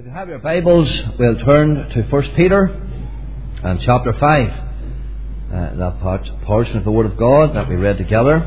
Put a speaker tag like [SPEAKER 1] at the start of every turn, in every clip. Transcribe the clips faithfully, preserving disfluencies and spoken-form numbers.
[SPEAKER 1] you have your Bibles, we'll turn to First Peter and chapter five. Uh, that part, portion of the Word of God that we read together.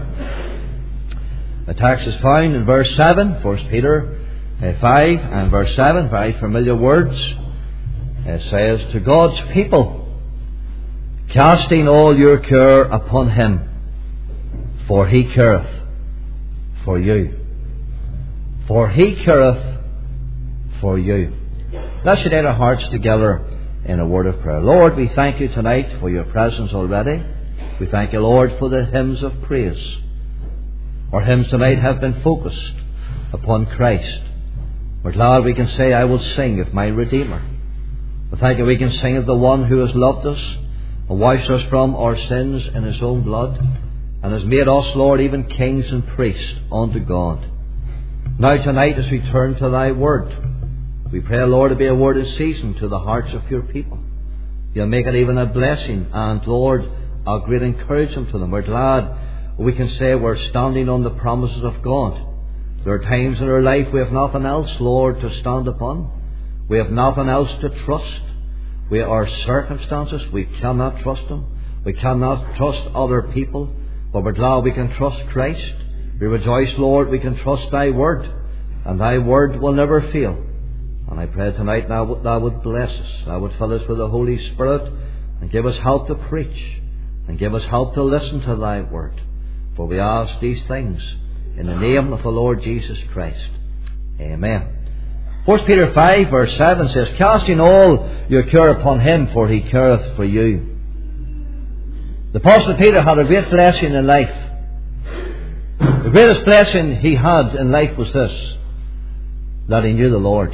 [SPEAKER 1] The text is found in verse seven, First Peter uh, five and verse seven, very familiar words. It says, "To God's people, casting all your care upon Him, for He careth for you." For He careth for you. Let's unite our hearts together in a word of prayer. Lord, we thank you tonight for your presence already. We thank you, Lord, for the hymns of praise. Our hymns tonight have been focused upon Christ. We're glad we can say, "I will sing of my Redeemer." We thank you we can sing of the one who has loved us and washed us from our sins in His own blood and has made us, Lord, even kings and priests unto God. Now tonight, as we turn to thy word, we pray, Lord, to be a word in season to the hearts of your people. You'll make it even a blessing and, Lord, a great encouragement to them. We're glad we can say we're standing on the promises of God. There are times in our life we have nothing else, Lord, to stand upon. We have nothing else to trust. We are circumstances. We cannot trust them. We cannot trust other people. But we're glad we can trust Christ. We rejoice, Lord, we can trust thy word. And thy word will never fail. And I pray tonight thou, thou would bless us. Thou would fill us with the Holy Spirit and give us help to preach and give us help to listen to thy word. For we ask these things in the name of the Lord Jesus Christ. Amen. First Peter five verse seven says, "Casting all your care upon Him, for He careth for you." The Apostle Peter had a great blessing in life. The greatest blessing he had in life was this, that he knew the Lord.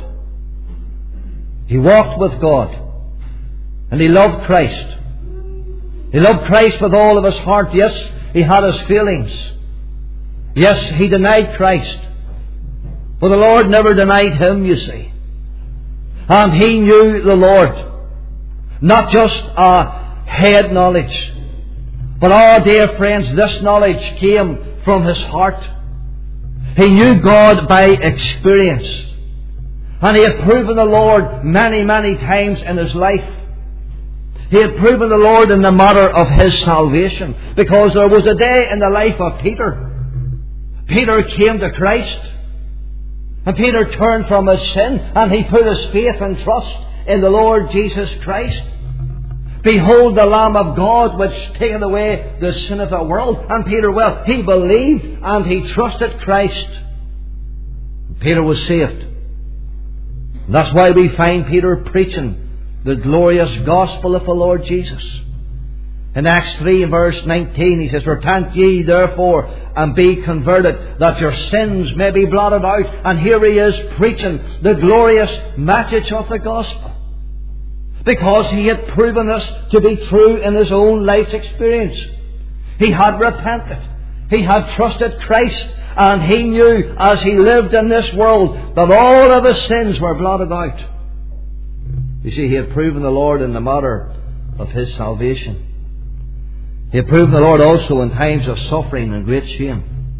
[SPEAKER 1] He walked with God. And he loved Christ. He loved Christ with all of his heart. Yes, he had his feelings. Yes, he denied Christ. But the Lord never denied him, you see. And he knew the Lord. Not just a head knowledge. But, oh dear friends, this knowledge came from his heart. He knew God by experience. And he had proven the Lord many, many times in his life. He had proven the Lord in the matter of his salvation. Because there was a day in the life of Peter. Peter came to Christ. And Peter turned from his sin. And he put his faith and trust in the Lord Jesus Christ. "Behold the Lamb of God which taketh away the sin of the world." And Peter, well, he believed and he trusted Christ. Peter was saved. And that's why we find Peter preaching the glorious gospel of the Lord Jesus. In Acts three verse nineteen he says, "Repent ye therefore and be converted, that your sins may be blotted out." And here he is preaching the glorious message of the gospel. Because he had proven this to be true in his own life's experience. He had repented. He had trusted Christ. And he knew as he lived in this world that all of his sins were blotted out. You see, he had proven the Lord in the matter of his salvation. He had proven the Lord also in times of suffering and great shame.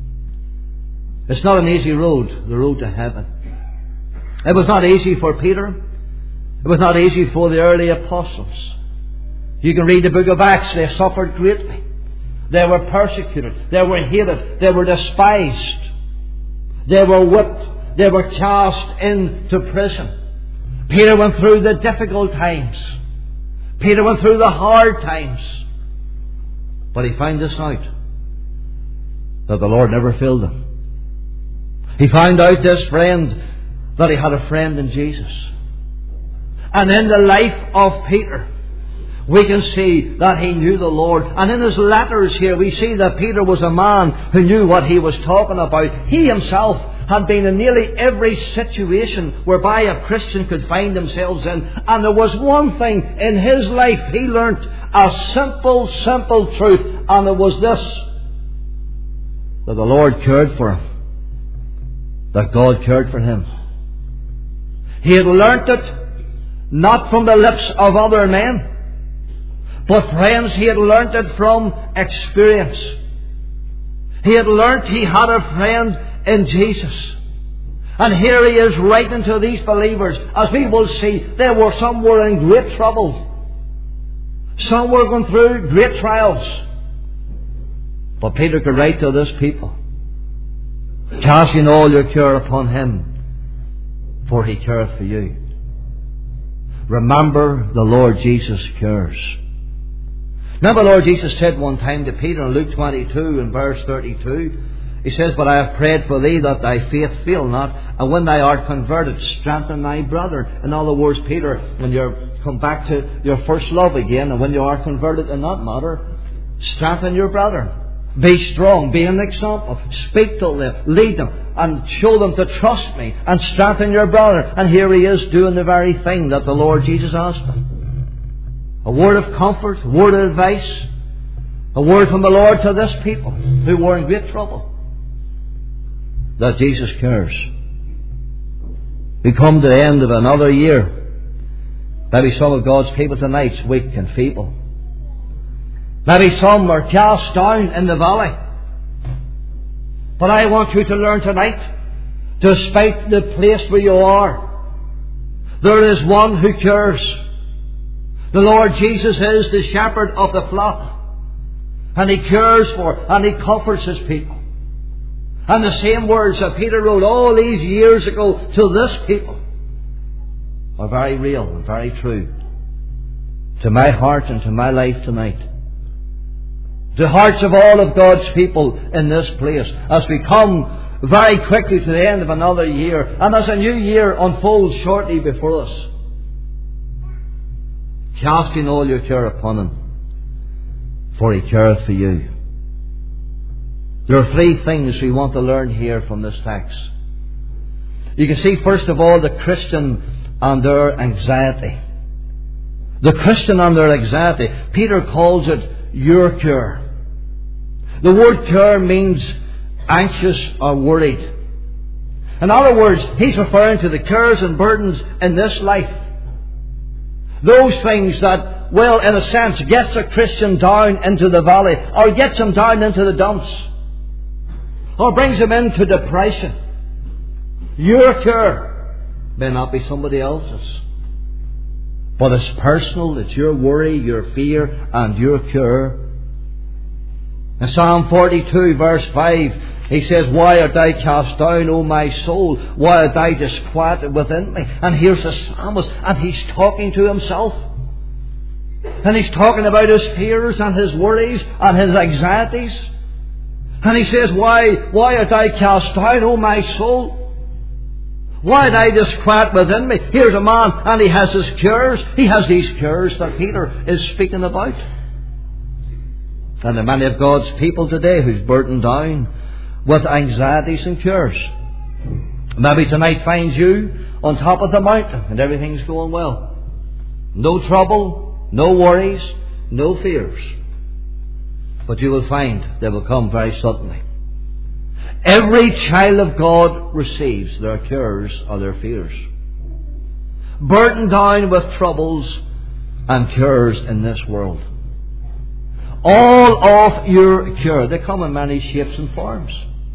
[SPEAKER 1] It's not an easy road, the road to heaven. It was not easy for Peter. It was not easy for the early apostles. You can read the book of Acts. They suffered greatly. They were persecuted. They were hated. They were despised. They were whipped. They were cast into prison. Peter went through the difficult times. Peter went through the hard times. But he found this out, that the Lord never failed him. He found out, this friend, that he had a friend in Jesus. And in the life of Peter, we can see that he knew the Lord. And in his letters here, we see that Peter was a man who knew what he was talking about. He himself had been in nearly every situation whereby a Christian could find themselves in. And there was one thing in his life he learnt, a simple, simple truth. And it was this, that the Lord cared for him. That God cared for him. He had learnt it not from the lips of other men. But friends, he had learnt it from experience. He had learnt he had a friend in Jesus. And here he is writing to these believers. As we will see, there were some were in great trouble. Some were going through great trials. But Peter could write to this people, casting all your care upon him, for he careth for you. Remember, the Lord Jesus cares. Now the Lord Jesus said one time to Peter in Luke twenty-two and verse thirty-two, He says, But I have prayed for thee that thy faith fail not, and when thou art converted, strengthen thy brother. In other words, Peter, when you come back to your first love again, and when you are converted in that matter, strengthen your brother. Be strong, be an example, speak to them, lead them, and show them to trust me, and strengthen your brother. And here he is doing the very thing that the Lord Jesus asked him. A word of comfort, a word of advice, a word from the Lord to this people who were in great trouble. That Jesus cares. We come to the end of another year. Maybe some of God's people tonight's weak and feeble. Maybe some are cast down in the valley. But I want you to learn tonight, despite the place where you are, there is one who cares. The Lord Jesus is the shepherd of the flock. And He cares for and He comforts His people. And the same words that Peter wrote all these years ago to this people are very real and very true to my heart and to my life tonight. The hearts of all of God's people in this place as we come very quickly to the end of another year, and as a new year unfolds shortly before us. Casting all your care upon Him, for He careth for you. There are three things we want to learn here from this text. You can see, first of all, the Christian and their anxiety. The Christian and their anxiety. Peter calls it your care. The word care means anxious or worried. In other words, he's referring to the cares and burdens in this life. Those things that, well, in a sense, gets a Christian down into the valley, or gets him down into the dumps, or brings him into depression. Your care may not be somebody else's, but it's personal. It's your worry, your fear, and your care. In Psalm forty-two verse five, he says, Why art thou cast down, O my soul? Why art thou disquieted within me? And here's the psalmist, and he's talking to himself. And he's talking about his fears and his worries and his anxieties. And he says, Why, why art thou cast down, O my soul? Why art thou disquieted within me? Here's a man, and he has his cares. He has these cares that Peter is speaking about. And there are many of God's people today who's burdened down with anxieties and cares. Maybe tonight finds you on top of the mountain and everything's going well. No trouble, no worries, no fears. But you will find they will come very suddenly. Every child of God receives their cares or their fears. Burdened down with troubles and cares in this world. All of your care, they come in many shapes and forms.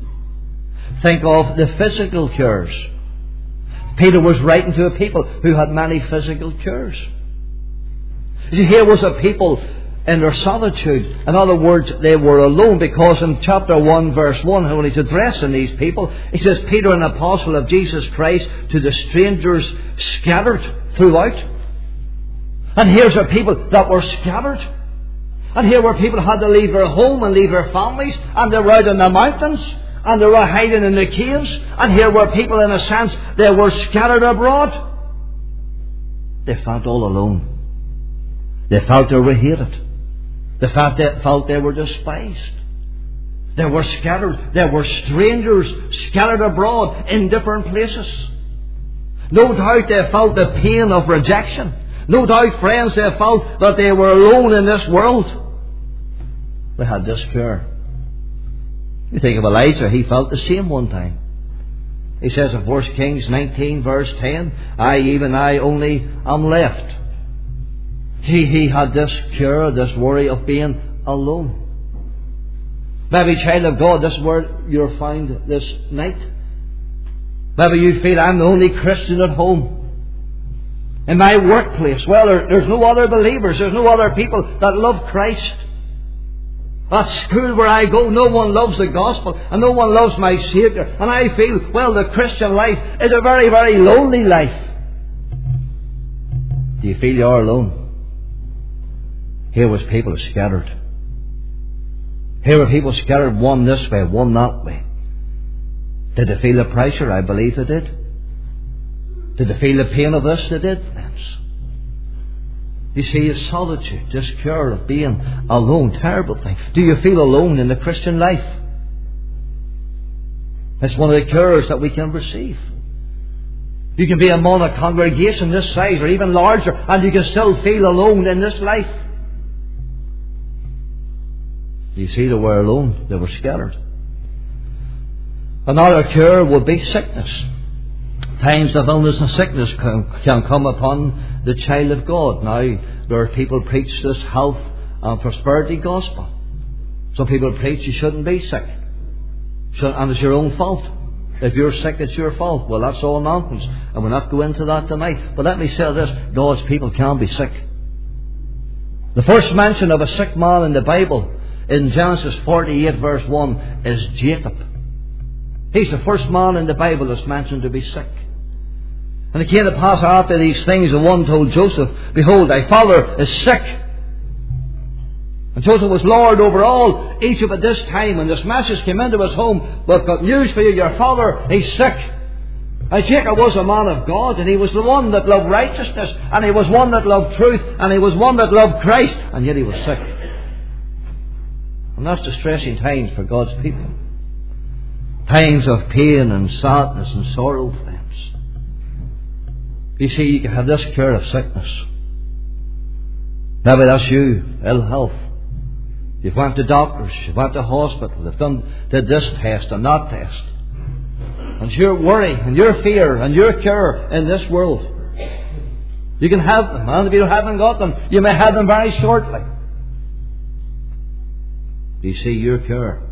[SPEAKER 1] Think of the physical cares. Peter was writing to a people who had many physical cares. You see, here was a people in their solitude. In other words, they were alone, because in chapter one verse one, when he's addressing these people, he says, Peter, an apostle of Jesus Christ, to the strangers scattered throughout. And here's a people that were scattered. And here were people who had to leave their home and leave their families, and they were out in the mountains, and they were hiding in the caves. And here were people, in a sense, they were scattered abroad. They felt all alone. They felt they were hated. They felt they, felt they were despised. They were scattered. They were strangers scattered abroad in different places. No doubt they felt the pain of rejection. No doubt, friends, they felt that they were alone in this world. They had this care. You think of Elijah, he felt the same one time. He says in First Kings nineteen verse ten, I, even I only am left. He, he had this care, this worry of being alone. Maybe, child of God, this word you'll find this night. Maybe you feel I'm the only Christian at home. In my workplace, well, there, there's no other believers. There's no other people that love Christ. At school where I go, no one loves the gospel and no one loves my Saviour. And I feel, well, the Christian life is a very, very lonely life. Do you feel you are alone? Here was people scattered. Here were people scattered, one this way, one that way. Did they feel the pressure? I believe they did. Did they feel the pain of this? They did, friends. You see, it's solitude, this cure of being alone, terrible thing. Do you feel alone in the Christian life? It's one of the cures that we can receive. You can be among a congregation this size or even larger, and you can still feel alone in this life. You see, they were alone. They were scattered. Another cure would be sickness. Times of illness and sickness can, can come upon the child of God. Now, there are people preach this health and prosperity gospel. Some people preach you shouldn't be sick. And it's your own fault. If you're sick, it's your fault. Well, that's all nonsense. And we'll not go into that tonight. But let me say this. God's people can be sick. The first mention of a sick man in the Bible in Genesis forty-eight verse one is Jacob. He's the first man in the Bible that's mentioned to be sick. And it came to pass after these things, the one told Joseph, Behold, thy father is sick. And Joseph was Lord over all Egypt at this time. And this message came into his home, We've got news for you, your father, he's sick. Now Jacob was a man of God, and he was the one that loved righteousness, and he was one that loved truth, and he was one that loved Christ, and yet he was sick. And that's distressing times for God's people. Times of pain and sadness and sorrow, friends. You see, you can have this cure of sickness. Maybe that's you, ill health. You've went to doctors, you've went to hospital, they've done did this test and that test. And your worry and your fear and your cure in this world. You can have them, and if you haven't got them, you may have them very shortly. You see, your cure.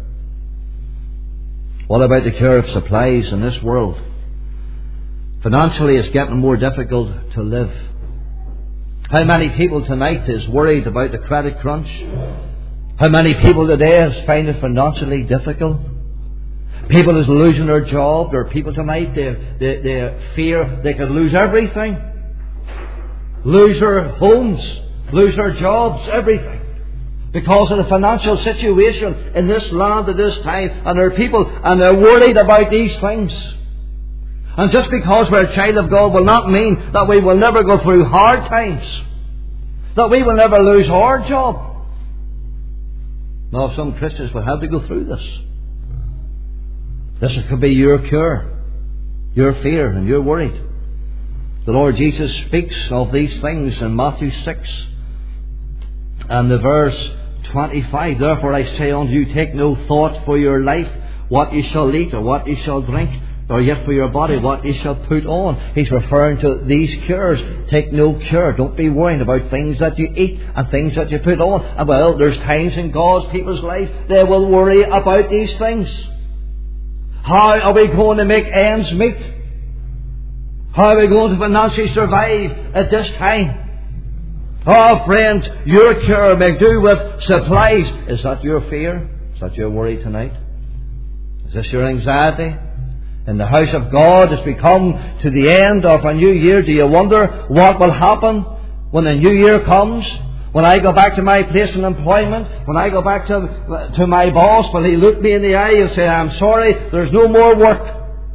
[SPEAKER 1] What about the cure of supplies in this world? Financially, it's getting more difficult to live. How many people tonight is worried about the credit crunch? How many people today is finding it financially difficult? People is losing their job. There are people tonight, they, they, they fear they could lose everything. Lose their homes, lose their jobs, everything. Because of the financial situation in this land at this time. And there are people, and they're worried about these things. And just because we're a child of God will not mean that we will never go through hard times. That we will never lose our job. No, some Christians will have to go through this. This could be your cure, your fear, and you're worried. The Lord Jesus speaks of these things in Matthew six. And the verse twenty-five, Therefore I say unto you, take no thought for your life, what ye shall eat or what ye shall drink, or yet for your body what ye shall put on. He's referring to these cures. Take no cure. Don't be worrying about things that you eat and things that you put on. And well, there's times in God's people's life they will worry about these things. How are we going to make ends meet? How are we going to financially survive at this time? Oh, friends, your cure may do with supplies. Is that your fear? Is that your worry tonight? Is this your anxiety? In the house of God, as we come to the end of a new year, do you wonder what will happen when the new year comes? When I go back to my place of employment, when I go back to, to my boss, will he look me in the eye and say, I'm sorry, there's no more work?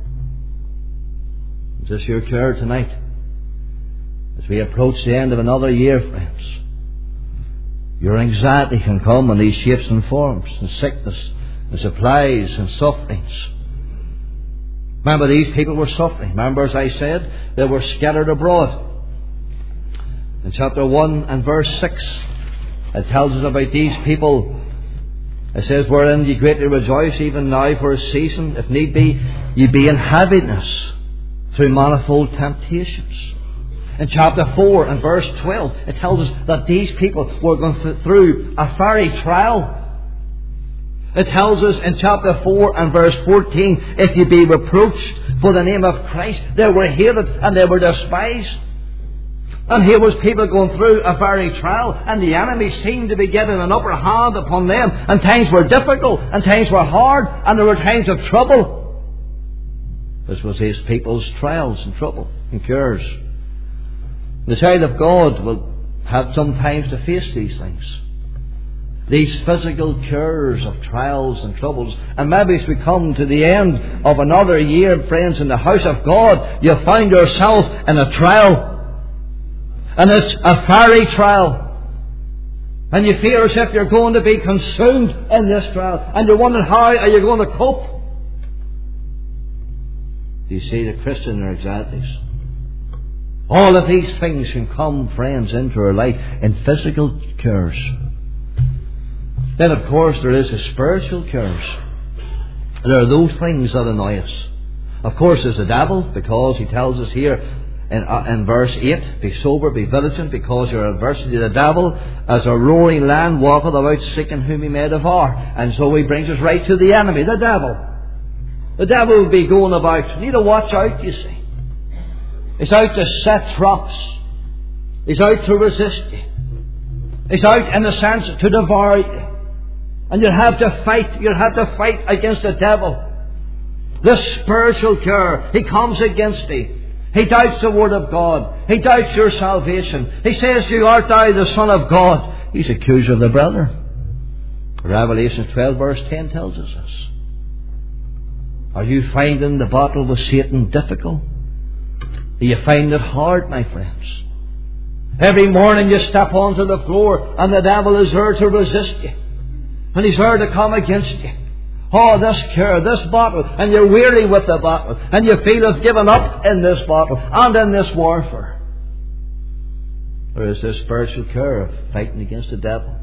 [SPEAKER 1] Is this your cure tonight? As we approach the end of another year, friends, your anxiety can come in these shapes and forms, and sickness, and supplies, and sufferings. Remember, these people were suffering. Remember, as I said, they were scattered abroad. In chapter one and verse six, it tells us about these people. It says, Wherein ye greatly rejoice, even now for a season, if need be, ye be in heaviness through manifold temptations. In chapter four and verse twelve, it tells us that these people were going through a fiery trial. It tells us in chapter four and verse fourteen, if ye be reproached for the name of Christ. They were hated and they were despised. And here was people going through a very trial, and the enemy seemed to be getting an upper hand upon them, and times were difficult, and times were hard, and there were times of trouble. This was his people's trials and trouble and cares. The child of God will have some times to face these things. These physical cares of trials and troubles. And maybe as we come to the end of another year, friends, in the house of God, you find yourself in a trial. And it's a fiery trial. And you feel as if you're going to be consumed in this trial. And you're wondering, how are you going to cope? Do you see the Christian in anxieties? All of these things can come, friends, into our life in physical cares. Then, of course, there is the spiritual cares. There are those things that annoy us. Of course, there's the devil, because he tells us here in, uh, in verse eight, be sober, be vigilant, because your adversary, the devil, as a roaring lion, walketh about seeking whom he may devour. And so he brings us right to the enemy, the devil. The devil will be going about. You need to watch out, you see. He's out to set traps. He's out to resist you. He's out, in a sense, to devour you. And you'll have to fight. You'll have to fight against the devil. The spiritual care. He comes against thee. He doubts the word of God. He doubts your salvation. He says to you, art thou the Son of God? He's accuser of the brother. Revelation twelve verse ten tells us this. Are you finding the battle with Satan difficult? Do you find it hard, my friends? Every morning you step onto the floor and the devil is there to resist you. And he's there to come against you. Oh, this care, this battle, and you're weary with the battle, and you feel you've given up in this battle and in this warfare. There is this spiritual care of fighting against the devil.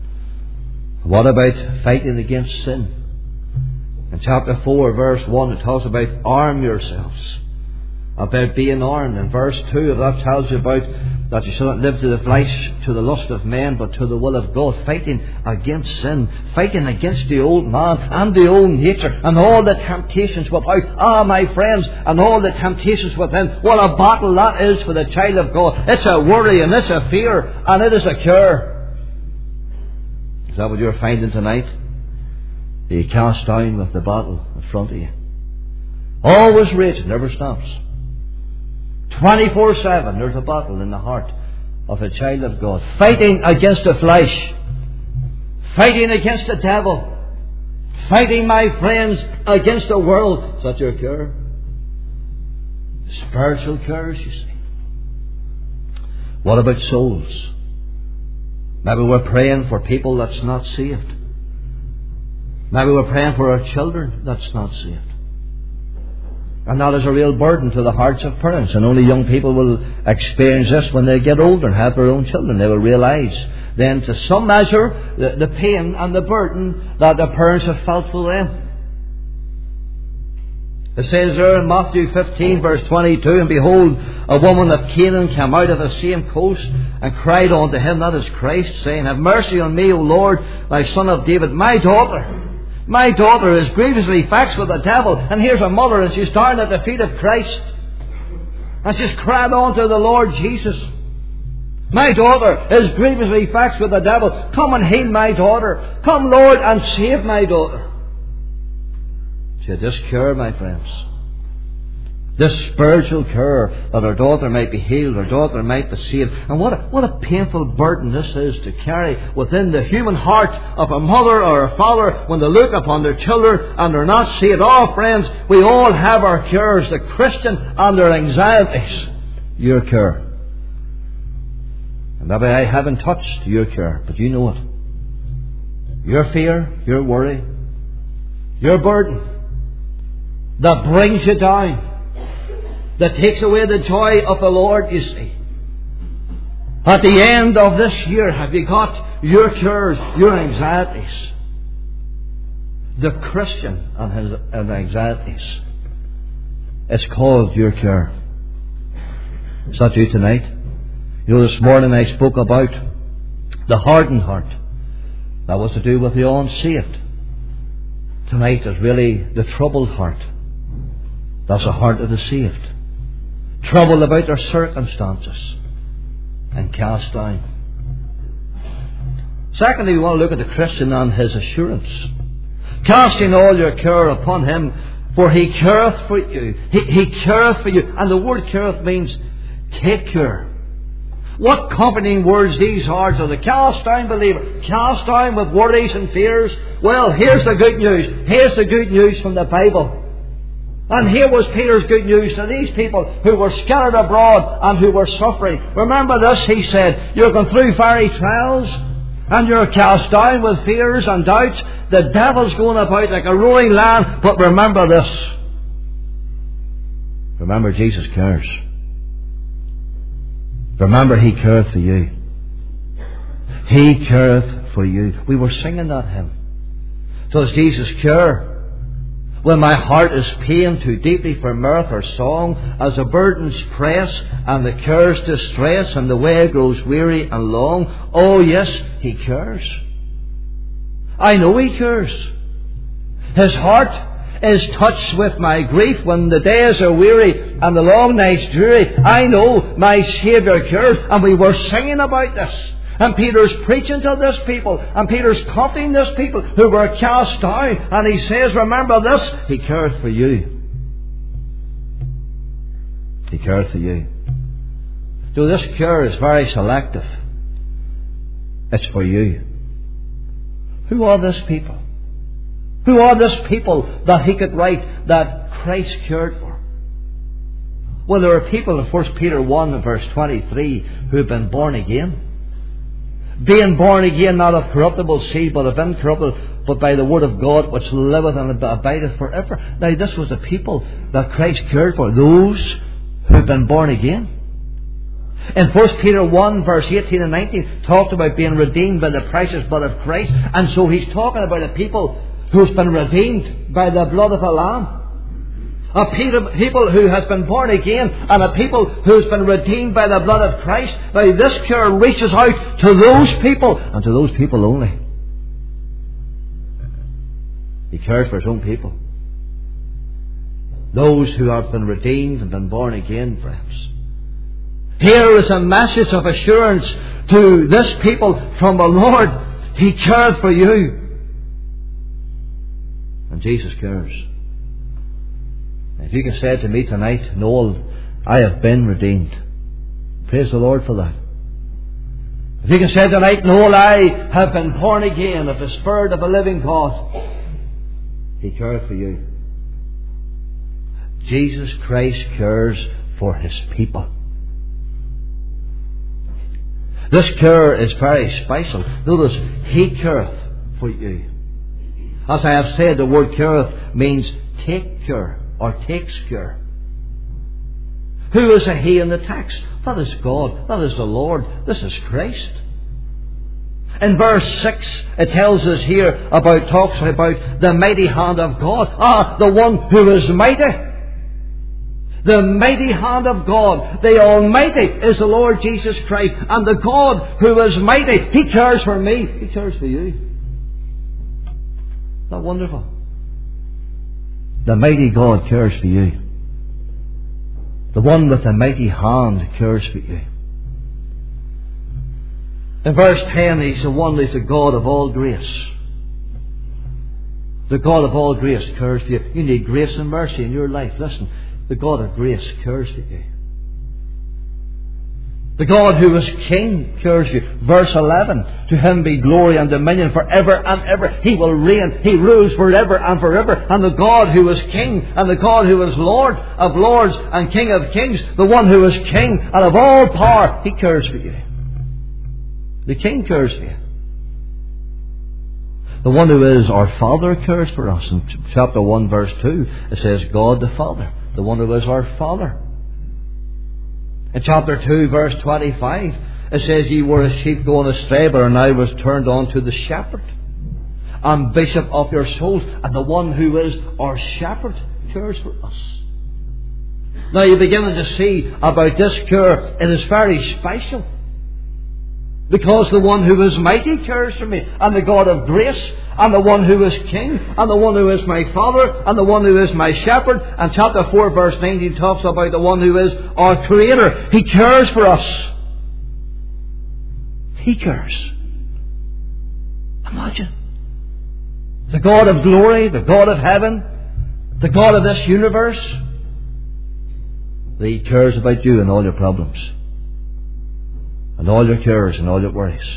[SPEAKER 1] What about fighting against sin? In chapter four, verse one, it talks about arm yourselves. About being armed. In verse two of that tells you about that you shall not live to the flesh, to the lust of men, but to the will of God. Fighting against sin. Fighting against the old man and the old nature and all the temptations without. Ah, my friends, and all the temptations within. What a battle that is for the child of God. It's a worry and it's a fear and it is a cure. Is that what you're finding tonight? Are you cast down with the battle in front of you? Always raging, never stops. twenty-four seven, there's a battle in the heart of a child of God. Fighting against the flesh. Fighting against the devil. Fighting, my friends, against the world. Is that your cure? Spiritual cures, you see. What about souls? Maybe we're praying for people that's not saved. Maybe we're praying for our children that's not saved. And that is a real burden to the hearts of parents. And only young people will experience this when they get older and have their own children. They will realize then to some measure the, the pain and the burden that the parents have felt for them. It says there in Matthew fifteen verse twenty-two, and behold, a woman of Canaan came out of the same coast and cried unto him, that is Christ, saying, have mercy on me, O Lord, thy son of David, my daughter. My daughter is grievously vexed with the devil. And here's a mother, and she's down at the feet of Christ. And she's cried on to the Lord Jesus. My daughter is grievously vexed with the devil. Come and heal my daughter. Come, Lord, and save my daughter. She had this cure, my friends. This spiritual cure that her daughter might be healed, her daughter might be saved. And what a, what a painful burden this is to carry within the human heart of a mother or a father when they look upon their children and they're not saved. Oh, friends, we all have our cures, the Christian and their anxieties. Your cure. And maybe I haven't touched your cure, but you know it. Your fear, your worry, your burden that brings you down. That takes away the joy of the Lord, you see. At the end of this year, have you got your cures, your anxieties? The Christian and his and anxieties. It's called your cure. Is that you tonight? You know, this morning I spoke about the hardened heart. That was to do with the unsaved. Tonight is really the troubled heart. That's the heart of the saved. Troubled about their circumstances and cast down. Secondly, we want to look at the Christian and his assurance. Casting all your care upon him, for he careth for you. He, he careth for you. And the word careth means take care. What comforting words these are to the cast down believer. Cast down with worries and fears. Well, here's the good news. Here's the good news from the Bible. And here was Peter's good news to these people who were scattered abroad and who were suffering. Remember this, he said, you're going through fiery trials and you're cast down with fears and doubts. The devil's going about like a roaring lion. But remember this. Remember, Jesus cares. Remember, he careth for you. He careth for you. We were singing that hymn. Does Jesus care? When my heart is pained too deeply for mirth or song, as the burdens press and the cares distress and the way grows weary and long, oh yes, he cares. I know he cares. His heart is touched with my grief when the days are weary and the long nights dreary. I know my Saviour cares. And we were singing about this. And Peter's preaching to this people. And Peter's comforting this people who were cast down. And he says, remember this, he careth for you. He careth for you. So this care is very selective. It's for you. Who are this people? Who are this people that he could write that Christ cared for? Well, there are people in First Peter one verse twenty-three who have been born again. Being born again, not of corruptible seed, but of incorruptible, but by the word of God, which liveth and abideth forever. Now, this was the people that Christ cared for, those who have been born again. In First Peter one verse eighteen and nineteen, talked about being redeemed by the precious blood of Christ. And so he's talking about a people who's been redeemed by the blood of a lamb. A people who has been born again, and a people who's been redeemed by the blood of Christ. Now this care reaches out to those people, and to those people only. He cares for his own people. Those who have been redeemed and been born again, friends. Here is a message of assurance to this people from the Lord. He cares for you. And Jesus cares. If you can say to me tonight, Noel, I have been redeemed. Praise the Lord for that. If you can say tonight, Noel, I have been born again of the Spirit of the living God. He cares for you. Jesus Christ cares for his people. This care is very special. Notice, he careth for you. As I have said, the word careth means take care or takes care. Who is a he in the text? That is God. That is the Lord. This is Christ. In verse six, it tells us here about, talks about the mighty hand of God. Ah, the one who is mighty. The mighty hand of God, the Almighty, is the Lord Jesus Christ. And the God who is mighty, he cares for me. He cares for you. Isn't that wonderful? The mighty God cares for you. The one with the mighty hand cares for you. In verse ten, he's the one who's the God of all grace. The God of all grace cares for you. You need grace and mercy in your life. Listen. The God of grace cares for you. The God who is King cares for you. Verse eleven, to him be glory and dominion forever and ever. He will reign. He rules forever and forever. And the God who is King and the God who is Lord of lords and King of kings, the one who is King and of all power, he cares for you. The King cares for you. The one who is our Father cares for us. In chapter one verse two, it says God the Father. The one who is our Father. In chapter two, verse twenty-five, it says, ye were as sheep going astray, but are now was turned on to the shepherd and bishop of your souls. And the one who is our shepherd cares for us. Now you're beginning to see about this care. It is very special. Because the one who is mighty cares for me. And the God of grace and the one who is king, and the one who is my father, and the one who is my shepherd. And chapter four verse nineteen talks about the one who is our creator. He cares for us. He cares. Imagine. The God of glory, the God of heaven, the God of this universe, He cares about you and all your problems, and all your cares and all your worries.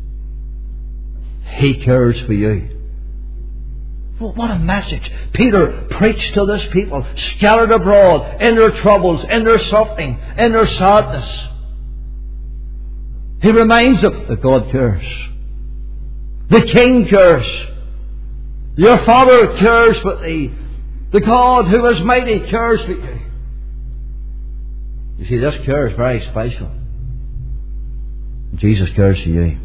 [SPEAKER 1] He cares for you. Well, what a message Peter preached to this people, scattered abroad, in their troubles, in their suffering, in their sadness. He reminds them that God cares. The King cares. Your Father cares for thee. The God who is mighty cares for you. You see, this care is very special. Jesus cares for you.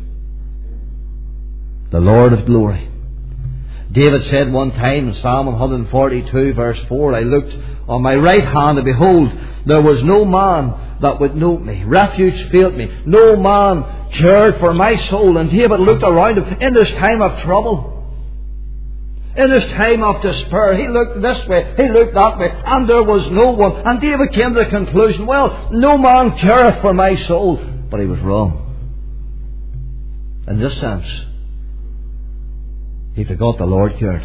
[SPEAKER 1] The Lord of glory. David said one time in Psalm one forty-two verse four, I looked on my right hand and behold, there was no man that would know me. Refuge failed me. No man cared for my soul. And David looked around him in this time of trouble. In this time of despair, he looked this way, he looked that way, and there was no one. And David came to the conclusion, well, no man careth for my soul. But he was wrong. In this sense, he forgot the Lord cared.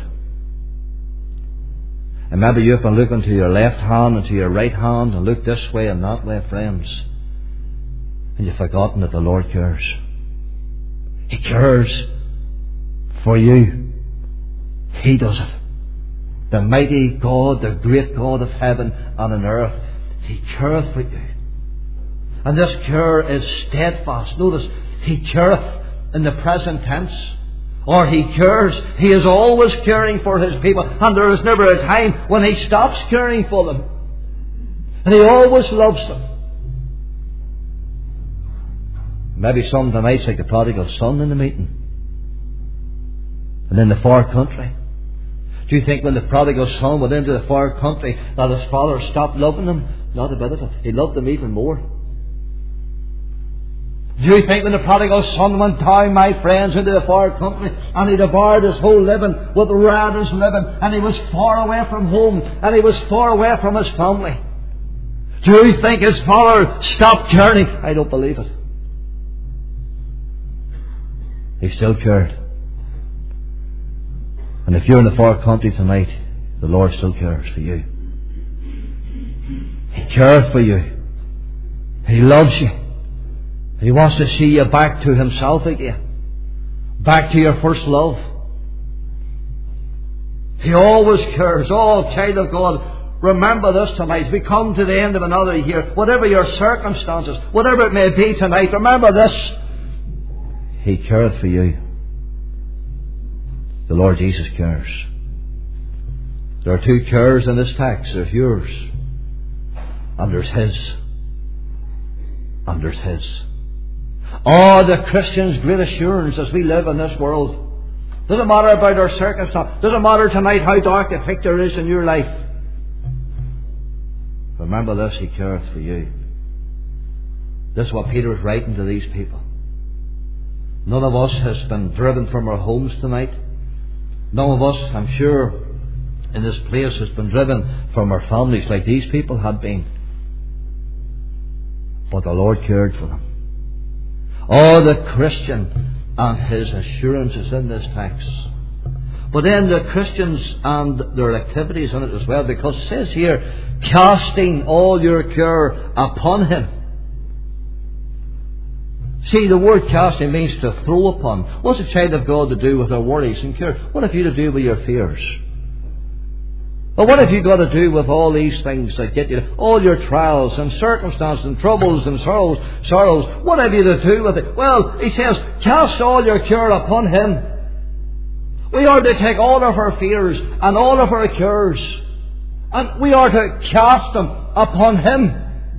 [SPEAKER 1] And maybe you've been looking to your left hand and to your right hand and looked this way and that way, friends. And you've forgotten that the Lord cares. He cares for you. He does it. The mighty God, the great God of heaven and on earth, He careth for you. And this care is steadfast. Notice, He careth in the present tense. Or He cares. He is always caring for His people. And there is never a time when He stops caring for them. And He always loves them. Maybe some tonight's like the prodigal son in the meeting. And in the far country. Do you think when the prodigal son went into the far country that his father stopped loving him? Not a bit of it. He loved him even more. Do you think when the prodigal son went down, my friends, into the far country and he devoured his whole living with riotous living, and he was far away from home and he was far away from his family? Do you think his father stopped caring? I don't believe it. He still cared. And if you're in the far country tonight, the Lord still cares for you. He cares for you. He loves you. He wants to see you back to Himself again. Back to your first love. He always cares. Oh, child of God, remember this tonight. We come to the end of another year. Whatever your circumstances, whatever it may be tonight, remember this. He careth for you. The Lord Jesus cares. There are two cares in this text. There's yours. And there's His. And there's His. Oh, the Christian's great assurance as we live in this world. Doesn't matter about our circumstance. Doesn't matter tonight how dark the picture is in your life. Remember this, He careth for you. This is what Peter is writing to these people. None of us has been driven from our homes tonight. None of us, I'm sure, in this place has been driven from our families like these people had been. But the Lord cared for them. Oh, the Christian and his assurance is in this text. But then the Christians and their activities in it as well, because it says here, casting all your care upon Him. See, the word casting means to throw upon. What's a child of God to do with their worries and care? What have you to do with your fears? Well, what have you got to do with all these things that get you, all your trials and circumstances and troubles and sorrows, sorrows? What have you to do with it? Well, he says, cast all your care upon Him. We are to take all of our fears and all of our cares, and we are to cast them upon Him.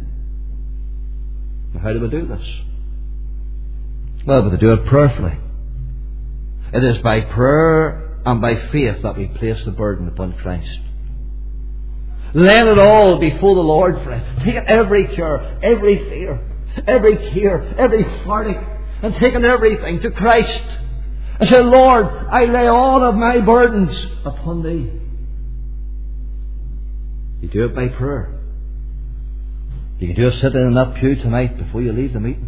[SPEAKER 1] How do we do this? Well, we do it prayerfully. It is by prayer and by faith that we place the burden upon Christ. Lay it all before the Lord, friend. Take every care, every fear, every care, every heartache, and taking everything to Christ. And say, Lord, I lay all of my burdens upon Thee. You do it by prayer. You can do it sitting in that pew tonight before you leave the meeting.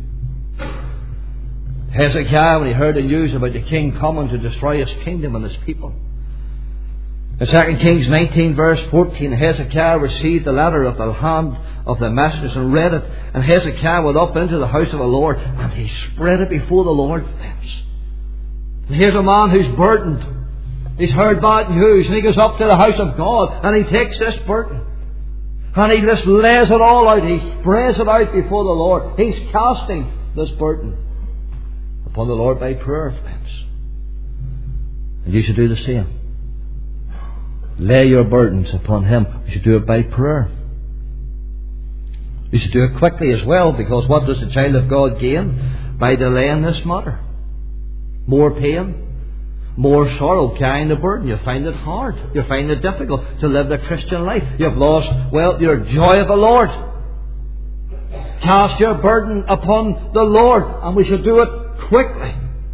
[SPEAKER 1] Hezekiah, when he heard the news about the king coming to destroy his kingdom and his people, in Second Kings nineteen verse fourteen, Hezekiah received the letter of the hand of the messengers and read it. And Hezekiah went up into the house of the Lord and he spread it before the Lord, friends. And here's a man who's burdened. He's heard bad news and he goes up to the house of God and he takes this burden. And he just lays it all out. He spreads it out before the Lord. He's casting this burden upon the Lord by prayer, friends. And you should do the same. Lay your burdens upon Him. You should do it by prayer. You should do it quickly as well, because what does the child of God gain by delaying this matter? More pain, more sorrow carrying the burden. You find it hard. You find it difficult to live the Christian life. You've lost, well, your joy of the Lord. Cast your burden upon the Lord, and we should do it quickly.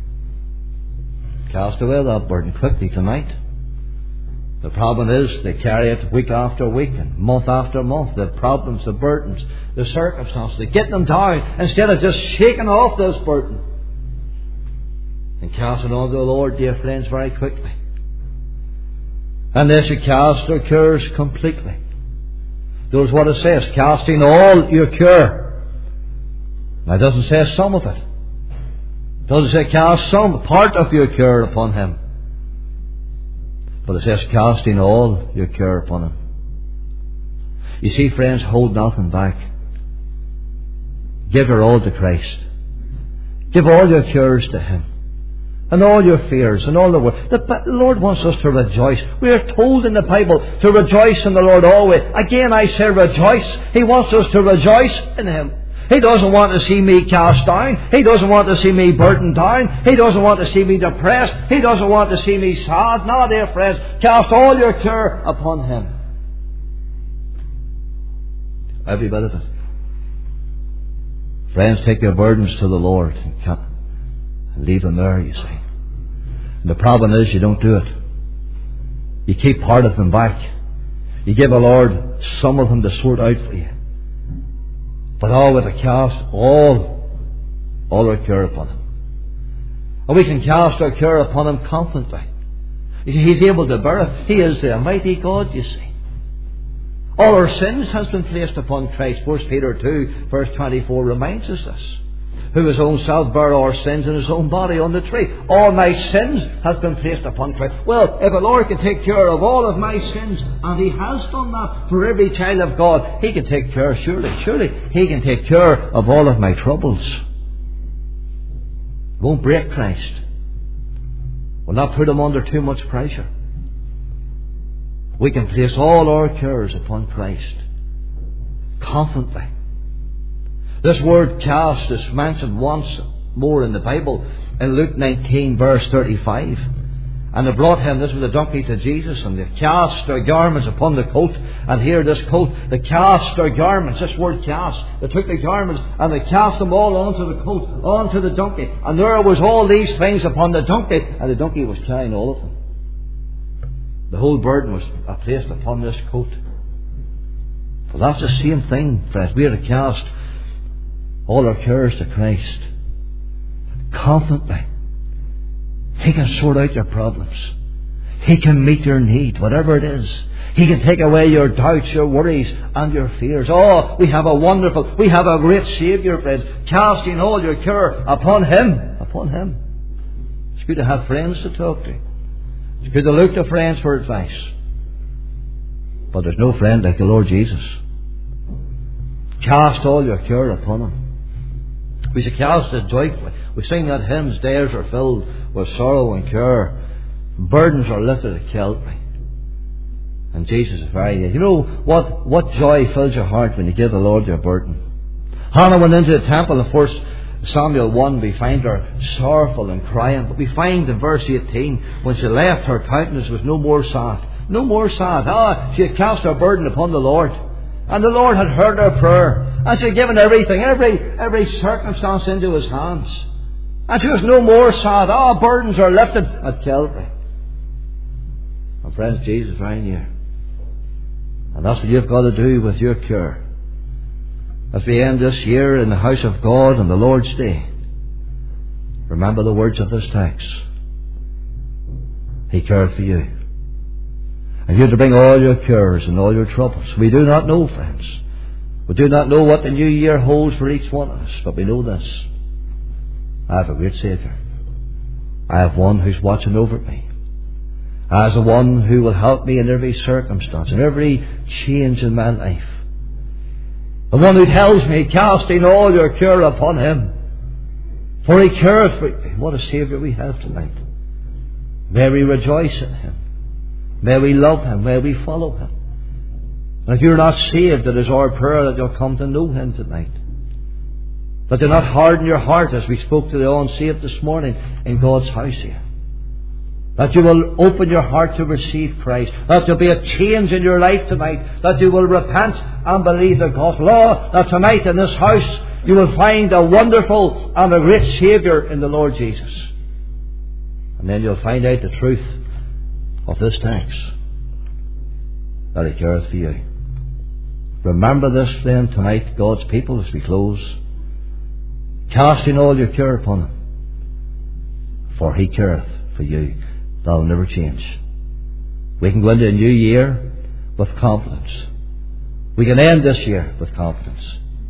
[SPEAKER 1] Cast away that burden quickly tonight. The problem is they carry it week after week and month after month. The problems, the burdens, the circumstances, they get them down instead of just shaking off this burden and casting it on to the Lord, dear friends, very quickly. And they should cast their cares completely. Notice what it says, casting all your care. Now it doesn't say some of it. It doesn't say cast some part of your care upon Him. But it says casting all your care upon Him. You see, friends, hold nothing back. Give your all to Christ. Give all your cares to Him. And all your fears and all the work. The Lord wants us to rejoice. We are told in the Bible to rejoice in the Lord always. Again I say rejoice. He wants us to rejoice in Him. He doesn't want to see me cast down. He doesn't want to see me burdened down. He doesn't want to see me depressed. He doesn't want to see me sad. No, dear friends, cast all your care upon Him. Every bit of it. Friends, take your burdens to the Lord and leave them there, you see. And the problem is you don't do it. You keep part of them back. You give the Lord some of them to sort out for you. But all with a cast, all, all our care upon Him. And we can cast our care upon Him confidently. He's able to bear it. He is the Almighty God, you see. All our sins has been placed upon Christ. First Peter two, verse twenty-four reminds us this. Who His own self bare our sins in His own body on the tree. All my sins has been placed upon Christ. Well, if the Lord can take care of all of my sins, and He has done that for every child of God, He can take care, surely, surely, He can take care of all of my troubles. Won't break Christ. Will not put Him under too much pressure. We can place all our cares upon Christ confidently. This word cast is mentioned once more in the Bible in Luke nineteen verse thirty-five. And they brought him, this was a donkey, to Jesus, and they cast their garments upon the coat. And here this coat, they cast their garments, this word cast. They took the garments and they cast them all onto the coat, onto the donkey. And there was all these things upon the donkey, and the donkey was carrying all of them. The whole burden was placed upon this coat. Well, that's the same thing, friends. We are to cast all our cares to Christ confidently. He can sort out your problems. He can meet your need, whatever it is. He can take away your doubts, your worries, and your fears. Oh, we have a wonderful, we have a great Saviour, friends, casting all your care upon Him. Upon Him. It's good to have friends to talk to. It's good to look to friends for advice. But there's no friend like the Lord Jesus. Cast all your care upon Him. We should cast it joyfully. We sing that hymns, days are filled with sorrow and care. Burdens are lifted at Calvary. And Jesus is very near. You know what, what joy fills your heart when you give the Lord your burden? Hannah went into the temple in First Samuel one. We find her sorrowful and crying. But we find in verse eighteen, when she left, her countenance was no more sad. No more sad. Ah, she had cast her burden upon the Lord. And the Lord had heard her prayer. And she had given everything, every, every circumstance into His hands. And there's no more sad, oh, burdens are lifted at Calvary. And friends, Jesus is right here. And that's what you've got to do with your cure. As we end this year in the house of God on the Lord's Day, remember the words of this text. He cared for you. And you're to bring all your cures and all your troubles. We do not know, friends. We do not know what the new year holds for each one of us. But we know this. I have a great Saviour. I have one who's watching over me. I have the one who will help me in every circumstance, in every change in my life. The one who tells me, casting all your care upon him, for he cares for you. What a Saviour we have tonight. May we rejoice in him. May we love him. May we follow him. And if you're not saved, it is our prayer that you'll come to know him tonight. That you'll not harden your heart, as we spoke to the unsaved this morning in God's house here. That you will open your heart to receive Christ. That there will be a change in your life tonight. That you will repent and believe the gospel. Oh, that tonight in this house you will find a wonderful and a great Saviour in the Lord Jesus. And then you'll find out the truth of this text. That he careth for you. Remember this then tonight, God's people, as we close. Casting all your care upon him. For he careth for you. That'll never change. We can go into a new year with confidence. We can end this year with confidence.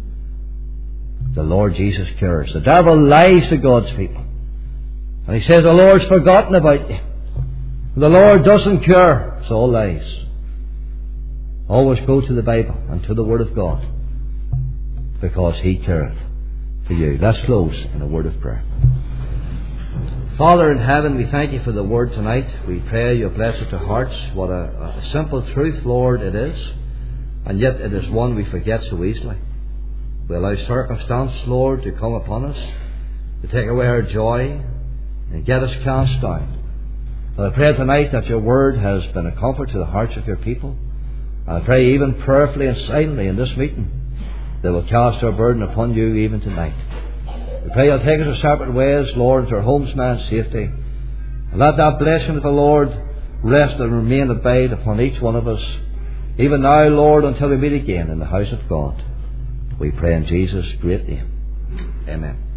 [SPEAKER 1] The Lord Jesus cares. The devil lies to God's people. And he says the Lord's forgotten about you. The Lord doesn't care. It's all lies. Always go to the Bible and to the Word of God. Because he careth for you. Let's close in a word of prayer. Father in heaven, we thank you for the word tonight. We pray you'll bless it to hearts. What a, a simple truth, Lord, it is. And yet it is one we forget so easily. We allow circumstance, Lord, to come upon us, to take away our joy, and get us cast down. And I pray tonight that your word has been a comfort to the hearts of your people. And I pray even prayerfully and silently in this meeting, they will cast our burden upon you even tonight. We pray you'll take us our separate ways, Lord, to our homes, man's safety. And let that blessing of the Lord rest and remain abide upon each one of us. Even now, Lord, until we meet again in the house of God. We pray in Jesus' great name. Amen.